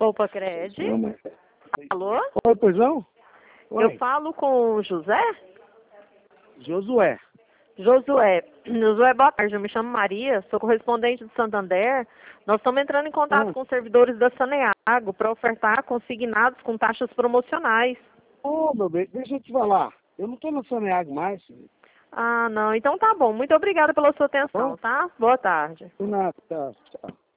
Opa, Cred. Alô? Oi, pois não? Oi. Eu falo com o José? Josué. Josué, boa tarde. Eu me chamo Maria, sou correspondente do Santander. Nós estamos entrando em contato com os servidores da Saneago para ofertar consignados com taxas promocionais. Ô, meu bem, deixa eu te falar. Eu não estou na Saneago mais. Ah, não. Então tá bom. Muito obrigada pela sua atenção, tá? Boa tarde. Nada, tchau.